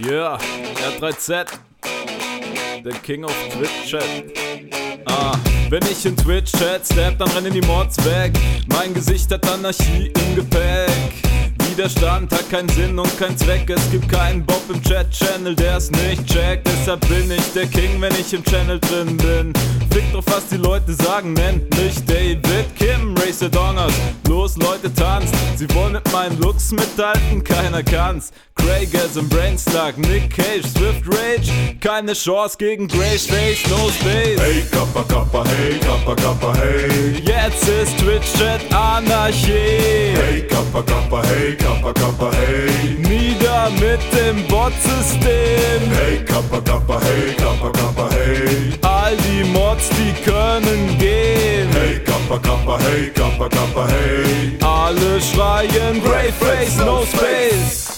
Yeah, R3Z, der King of Twitch-Chat. Wenn ich in Twitch-Chat step, dann rennen die Mods weg. Mein Gesicht hat Anarchie im Gepäck. Widerstand hat keinen Sinn und keinen Zweck. Es gibt keinen Bob im Chat-Channel, der es nicht checkt. Deshalb bin ich der King, wenn ich im Channel drin bin. Fick drauf, was die Leute sagen, nennt mich David Kim, Racer Dongers. Los Leute, tanzt, sie wollen mit meinen Looks mithalten, keiner kann's. Craigasm, Brainslug, Nick Cage, Swift Rage, keine Chance gegen Greyface, no space. Hey Kappa Kappa, hey Kappa Kappa, hey. Jetzt ist Twitch-Chat Anarchie. Hey Kappa Kappa, hey Kappa Kappa, hey. Nieder mit dem Bot-System. Hey Kappa Kappa, hey Kappa Kappa, hey. All die Mods, die können gehen. Hey Kappa Kappa, hey Kappa Kappa, hey. Alle schreien Greyface, no space.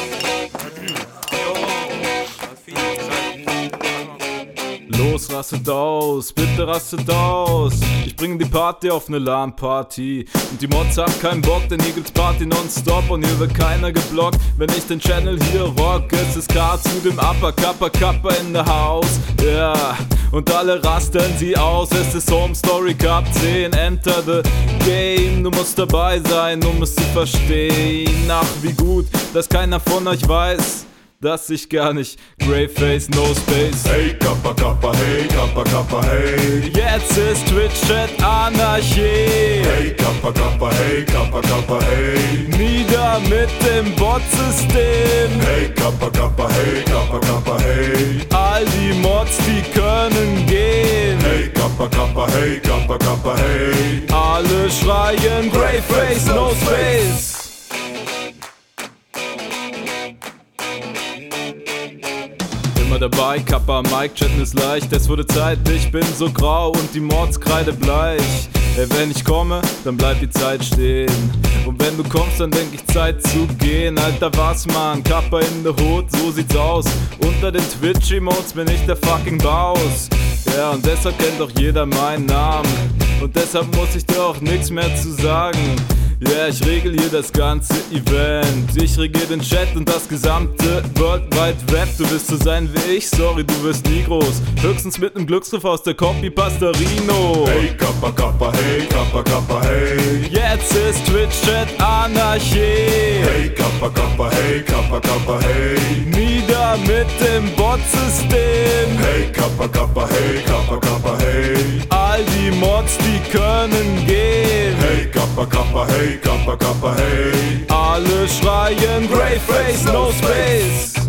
Los, rastet aus, bitte rastet aus. Ich bring die Party auf ne LAN-Party. Und die Mods haben keinen Bock, denn hier gibt's Party nonstop. Und hier wird keiner geblockt, wenn ich den Channel hier rock. Es ist K zu dem Upper, Kappa Kappa in the house. Ja, yeah. Und alle rasten sie aus. Es ist Home Story Cup 10, enter the game. Du musst dabei sein, um es zu verstehen. Ach, wie gut, dass keiner von euch weiß, dass ich gar nicht Greyface, no space. Hey Kappa Kappa, hey Kappa Kappa, hey. Jetzt ist Twitch-Chat Anarchie. Hey Kappa Kappa, hey Kappa Kappa, hey. Nieder mit dem Bot-System. Hey Kappa Kappa, hey Kappa Kappa, hey. All die Mods, die können gehen. Hey Kappa Kappa, hey Kappa Kappa, hey. Alle schreien Greyface, no space. Immer dabei, Kappa, Mike, chatten ist leicht. Es wurde Zeit, ich bin so grau und die Mods kreidebleich. Ey, wenn ich komme, dann bleibt die Zeit stehen. Und wenn du kommst, dann denk ich Zeit zu gehen. Alter, was man, Kappa in the Hood, so sieht's aus. Unter den Twitch-Emotes bin ich der fucking Boss. Ja, und deshalb kennt doch jeder meinen Namen. Und deshalb muss ich dir auch nichts mehr zu sagen. Ja, yeah, ich regel hier das ganze Event. Ich regier den Chat und das gesamte World Wide Web. Du willst so sein wie ich, sorry, du wirst nie groß. Höchstens mit nem Glücksgriff aus der Copy Pastorino. Hey Kappa Kappa, hey Kappa Kappa, hey. Jetzt ist Twitch-Chat Anarchie. Hey Kappa Kappa, hey Kappa Kappa, hey. Nieder mit dem Bot-System. Hey Kappa Kappa, hey Kappa Kappa, hey. All die Mods, die können gehen. Hey Kappa Kappa, hey Kappa Kappa, hey. Alle schreien Greyface, no space.